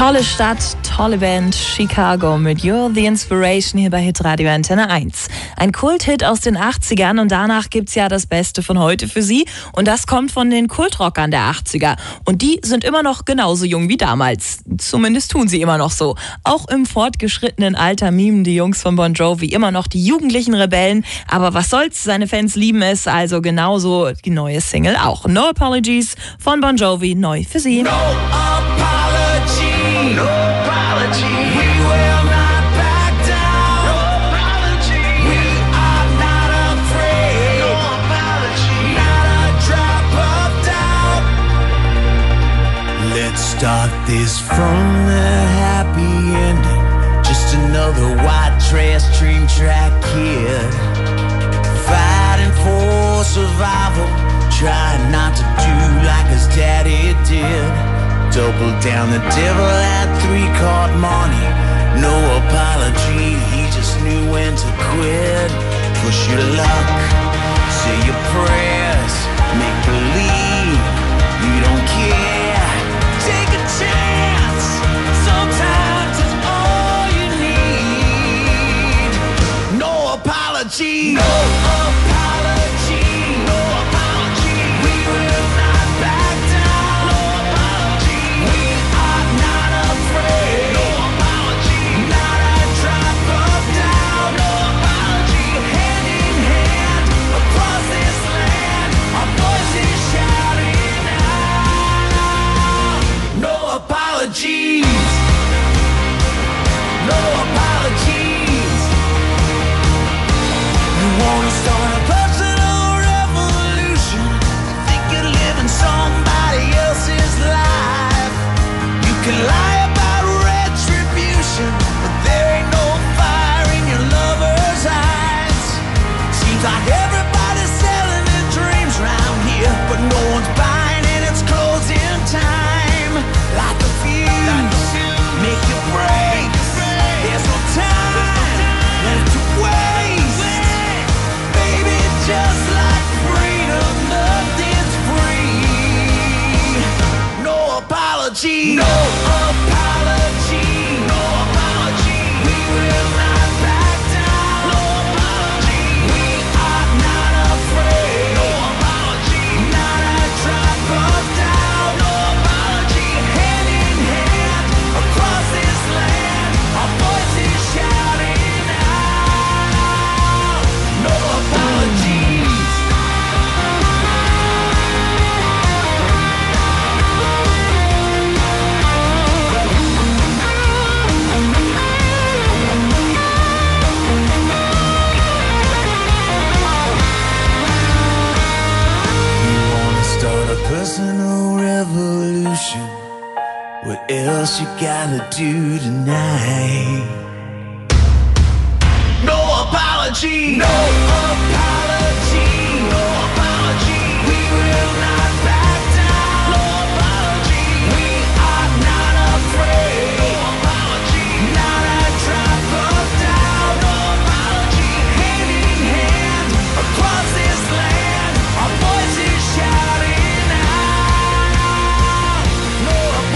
Tolle Stadt, tolle Band, Chicago mit You're the Inspiration hier bei Hitradio Antenne 1. Ein Kulthit aus den 80ern und danach gibt's ja das Beste von heute für Sie. Und das kommt von den Kultrockern der 80er. Und die sind immer noch genauso jung wie damals. Zumindest tun sie immer noch so. Auch im fortgeschrittenen Alter mimen die Jungs von Bon Jovi immer noch die jugendlichen Rebellen. Aber was soll's, seine Fans lieben es, also genauso die neue Single auch. No Apologies von Bon Jovi, neu für Sie. No apology, no apology. We will not back down. No apology. We are not afraid. No apology. Not a drop of doubt. Let's start this from the happy ending. Just another white trash train track kid, fighting for survival, trying not to do like his daddy did. Double down, the devil had 3-card money. No apology, he just knew when to quit. Push your luck, say your prayers, make believe you don't care. Take a chance, sometimes it's all you need. No apology, no apology, no apology. We will not back down. No apology. We are not afraid. No apology. Not a drop of down. No apology. Hand in hand across this land, our voices shouting out. No apologies. No apologies. You wanna start a personal revolution? Think you're living somebody else's life. You can lie about retribution, but there ain't no fire in your lover's eyes. Seems like everybody's selling their dreams round here, but no one's buying and it's closing time. Like a fuse, make your break. There's no time left to waste. Baby, just like freedom, nothing's free. No apology. No apology. No apology. We will not back down. No apology. We are not afraid. No apology. Not a drop of down. No apology. Hand in hand across this land, our voices shouting out. No apologies. You wanna start a personal revolution? What else you gotta do tonight? No apology. No apology. No apology. We will not back down. No apology. We are not afraid. No apology. Not a drop of down. No apology. Hand in hand across this land, our voices shouting out. No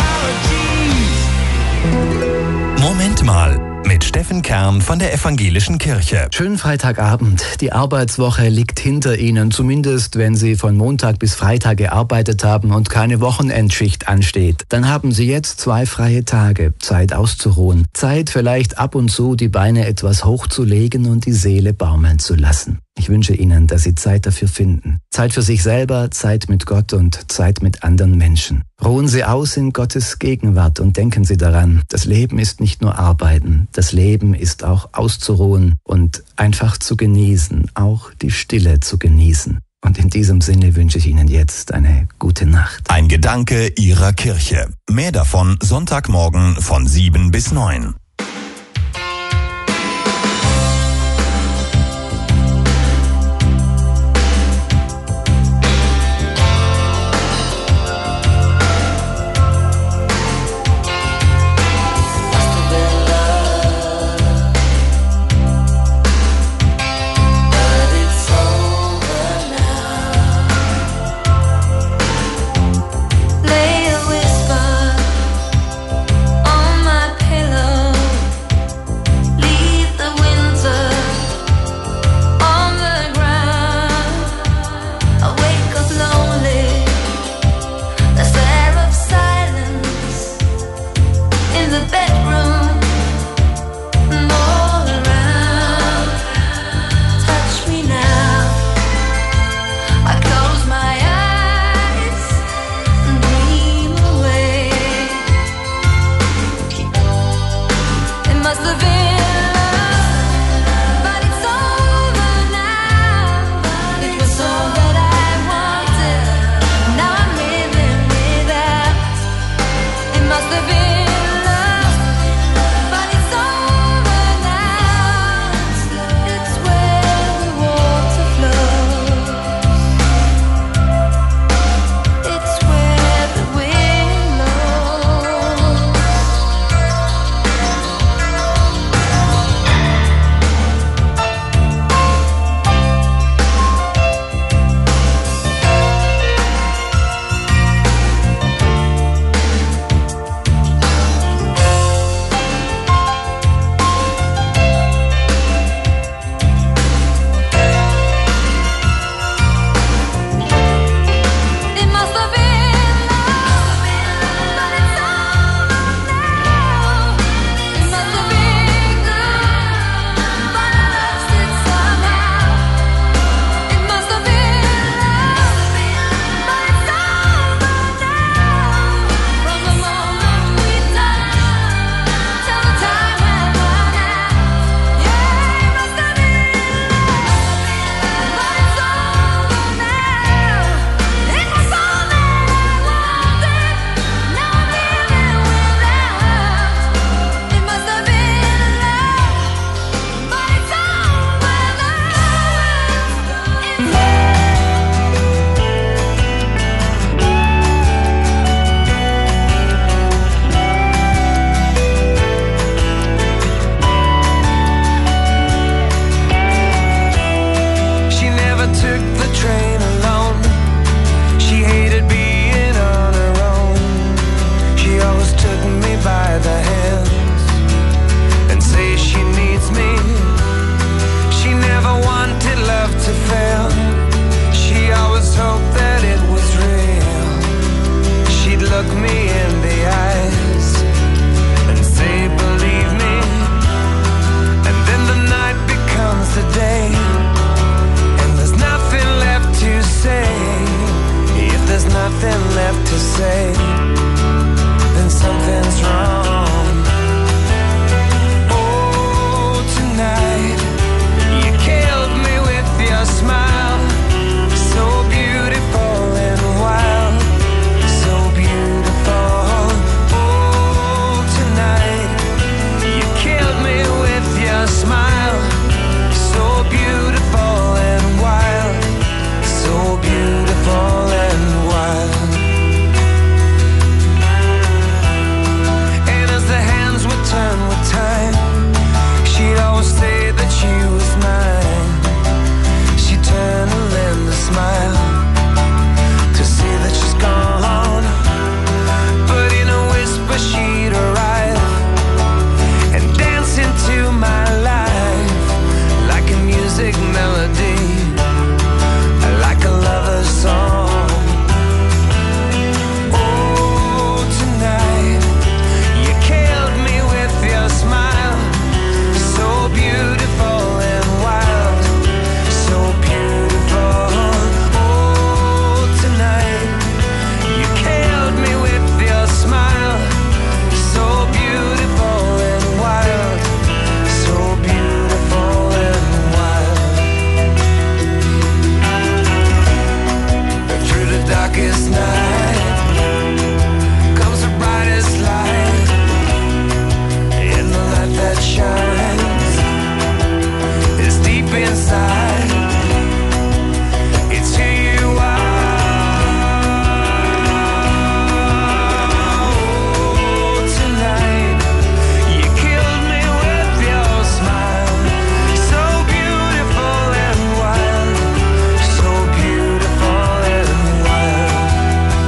apologies. Moment mal, mit Steffen Kern von der Evangelischen Kirche. Schönen Freitagabend. Die Arbeitswoche liegt hinter Ihnen, zumindest wenn Sie von Montag bis Freitag gearbeitet haben und keine Wochenendschicht ansteht. Dann haben Sie jetzt 2 freie Tage, Zeit auszuruhen, Zeit vielleicht ab und zu die Beine etwas hochzulegen und die Seele baumeln zu lassen. Ich wünsche Ihnen, dass Sie Zeit dafür finden. Zeit für sich selber, Zeit mit Gott und Zeit mit anderen Menschen. Ruhen Sie aus in Gottes Gegenwart und denken Sie daran, das Leben ist nicht nur Arbeiten, das Leben ist auch auszuruhen und einfach zu genießen, auch die Stille zu genießen. Und in diesem Sinne wünsche ich Ihnen jetzt eine gute Nacht. Ein Gedanke Ihrer Kirche. Mehr davon Sonntagmorgen von 7 bis 9. Lay a whisper nothing left to say, then something's wrong. Oh, tonight you killed me with your smile, so beautiful and wild, so beautiful. Oh, tonight you killed me with your smile, so beautiful and wild, so beautiful and wild. And as the hands would turn with time, she'd always say that she was mine. She'd turn and lend a smile to see that she's gone, but in a whisper she'd arrive and dance into my life like a music melody, like a lover's song. Oh, tonight you killed me with your smile, so beautiful and wild, so beautiful. Oh, tonight you killed me with your smile, so beautiful and wild, so beautiful and wild. Through the darkest night comes the brightest light, and the light that shines is deep inside. It's who you are. Oh, tonight you killed me with your smile, so beautiful and wild, so beautiful and wild.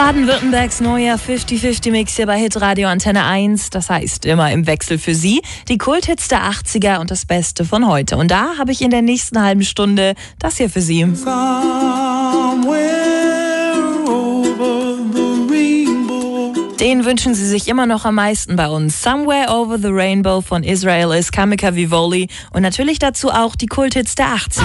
Baden-Württembergs neuer 50-50-Mix hier bei Hitradio Antenne 1. Das heißt, immer im Wechsel für Sie. Die Kulthits der 80er und das Beste von heute. Und da habe ich in der nächsten halben Stunde das hier für Sie. Den wünschen Sie sich immer noch am meisten bei uns. Somewhere Over the Rainbow von Israel is Kamika Vivoli. Und natürlich dazu auch die Kulthits der 80er.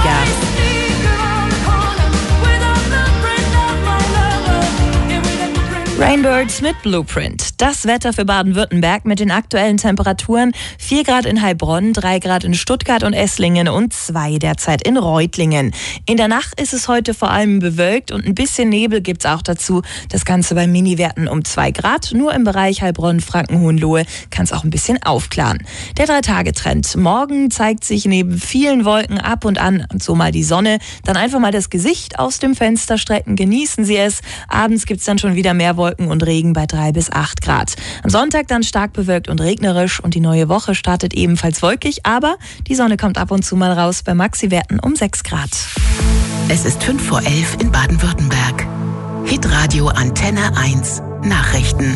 Rainbirds mit Blueprint. Das Wetter für Baden-Württemberg mit den aktuellen Temperaturen: 4 Grad in Heilbronn, 3 Grad in Stuttgart und Esslingen und 2 derzeit in Reutlingen. In der Nacht ist es heute vor allem bewölkt und ein bisschen Nebel gibt's auch dazu. Das Ganze bei Miniwerten um 2 Grad. Nur im Bereich Heilbronn, Franken, Hohenlohe kann es auch ein bisschen aufklaren. Der 3-Tage-Trend. Morgen zeigt sich neben vielen Wolken ab und an so mal die Sonne. Dann einfach mal das Gesicht aus dem Fenster strecken. Genießen Sie es. Abends gibt's dann schon wieder mehr Wolken und Regen bei 3 bis 8 Grad. Am Sonntag dann stark bewölkt und regnerisch und die neue Woche startet ebenfalls wolkig, aber die Sonne kommt ab und zu mal raus bei Maxi-Werten um 6 Grad. Es ist 5:11 in Baden-Württemberg. Hitradio Antenne 1 Nachrichten.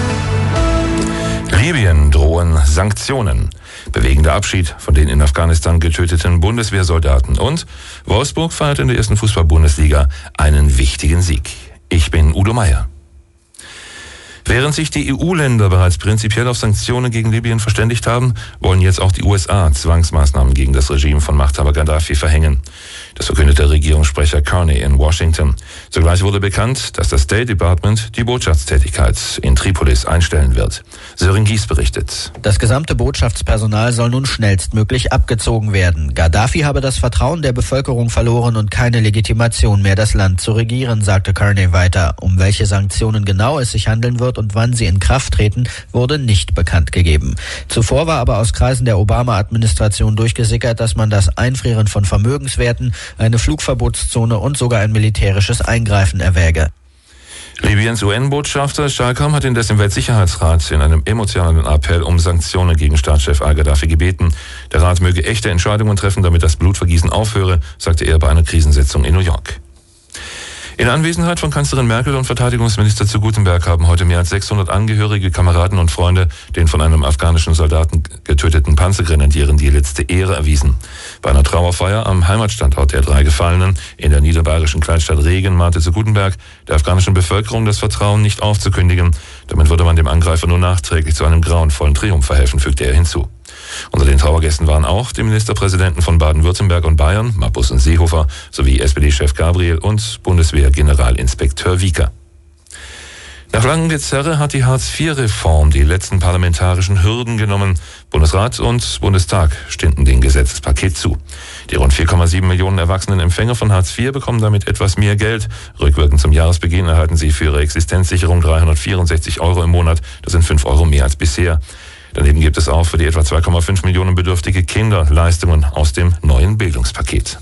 Libyen drohen Sanktionen. Bewegender Abschied von den in Afghanistan getöteten Bundeswehrsoldaten. Und Wolfsburg feiert in der ersten Fußball-Bundesliga einen wichtigen Sieg. Ich bin Udo Meier. Während sich die EU-Länder bereits prinzipiell auf Sanktionen gegen Libyen verständigt haben, wollen jetzt auch die USA Zwangsmaßnahmen gegen das Regime von Machthaber Gaddafi verhängen. Das verkündete Regierungssprecher Carney in Washington. Zugleich wurde bekannt, dass das State Department die Botschaftstätigkeit in Tripolis einstellen wird. Sören Gies berichtet. Das gesamte Botschaftspersonal soll nun schnellstmöglich abgezogen werden. Gaddafi habe das Vertrauen der Bevölkerung verloren und keine Legitimation mehr, das Land zu regieren, sagte Carney weiter. Um welche Sanktionen genau es sich handeln wird und wann sie in Kraft treten, wurde nicht bekannt gegeben. Zuvor war aber aus Kreisen der Obama-Administration durchgesickert, dass man das Einfrieren von Vermögenswerten, eine Flugverbotszone und sogar ein militärisches Eingreifen erwäge. Libyens UN-Botschafter Schalkam hat indes im Weltsicherheitsrat in einem emotionalen Appell um Sanktionen gegen Staatschef al-Gaddafi gebeten. Der Rat möge echte Entscheidungen treffen, damit das Blutvergießen aufhöre, sagte er bei einer Krisensitzung in New York. In Anwesenheit von Kanzlerin Merkel und Verteidigungsminister zu Gutenberg haben heute mehr als 600 Angehörige, Kameraden und Freunde den von einem afghanischen Soldaten getöteten Panzergrenadieren die letzte Ehre erwiesen. Bei einer Trauerfeier am Heimatstandort der 3 Gefallenen in der niederbayerischen Kleinstadt Regen mahnte zu Gutenberg der afghanischen Bevölkerung das Vertrauen nicht aufzukündigen. Damit würde man dem Angreifer nur nachträglich zu einem grauenvollen Triumph verhelfen, fügte er hinzu. Unter den Trauergästen waren auch die Ministerpräsidenten von Baden-Württemberg und Bayern, Mapus und Seehofer, sowie SPD-Chef Gabriel und Bundeswehr-Generalinspekteur Wieker. Nach langem Gezerre hat die Hartz-IV-Reform die letzten parlamentarischen Hürden genommen. Bundesrat und Bundestag stimmten dem Gesetzespaket zu. Die rund 4,7 Millionen erwachsenen Empfänger von Hartz IV bekommen damit etwas mehr Geld. Rückwirkend zum Jahresbeginn erhalten sie für ihre Existenzsicherung 364 € im Monat. Das sind 5 € mehr als bisher. Daneben gibt es auch für die etwa 2,5 Millionen bedürftige Kinder Leistungen aus dem neuen Bildungspaket.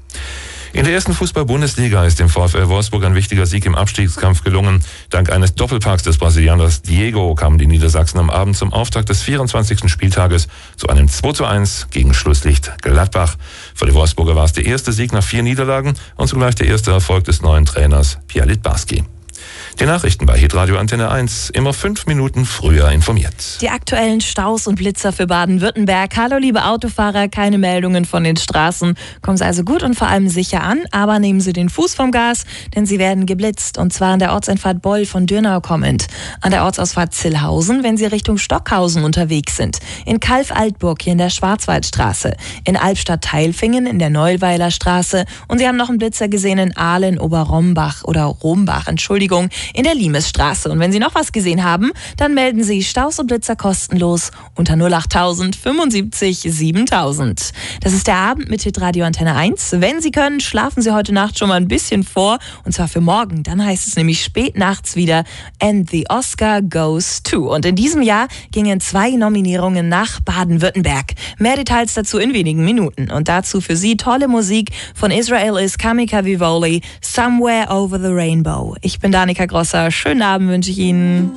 In der ersten Fußball-Bundesliga ist dem VfL Wolfsburg ein wichtiger Sieg im Abstiegskampf gelungen. Dank eines Doppelpacks des Brasilianers Diego kamen die Niedersachsen am Abend zum Auftakt des 24. Spieltages zu einem 2:1 gegen Schlusslicht Gladbach. Für die Wolfsburger war es der erste Sieg nach 4 Niederlagen und zugleich der erste Erfolg des neuen Trainers Pierre Littbarski. Die Nachrichten bei Hitradio Antenne 1, immer 5 Minuten früher informiert. Die aktuellen Staus und Blitzer für Baden-Württemberg. Hallo liebe Autofahrer, keine Meldungen von den Straßen. Kommen Sie also gut und vor allem sicher an, aber nehmen Sie den Fuß vom Gas, denn Sie werden geblitzt. Und zwar an der Ortseinfahrt Boll von Dürnau kommend, an der Ortsausfahrt Zillhausen, wenn Sie Richtung Stockhausen unterwegs sind, in Kalf-Altburg hier in der Schwarzwaldstraße, in Albstadt-Teilfingen in der Neulweiler Straße und Sie haben noch einen Blitzer gesehen in Ahlen, Oberrombach oder Rombach, Entschuldigung, in der Limesstraße. Und wenn Sie noch was gesehen haben, dann melden Sie Staus und Blitzer kostenlos unter 08000 75 7000. Das ist der Abend mit Hitradio Antenne 1. Wenn Sie können, schlafen Sie heute Nacht schon mal ein bisschen vor. Und zwar für morgen. Dann heißt es nämlich spät nachts wieder And the Oscar Goes to. Und in diesem Jahr gingen 2 Nominierungen nach Baden-Württemberg. Mehr Details dazu in wenigen Minuten. Und dazu für Sie tolle Musik von Israel is Kamika Vivoli, Somewhere Over the Rainbow. Ich bin Danica Grosser. Schönen Abend wünsche ich Ihnen.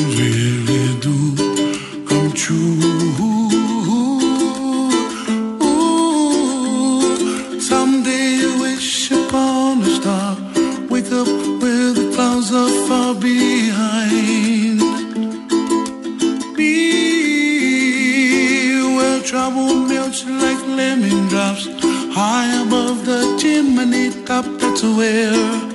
dreams really do come true. Ooh, someday you wish upon a star, wake up where the clouds are far behind. Be where trouble melts like lemon drops, high above the chimney top. That's where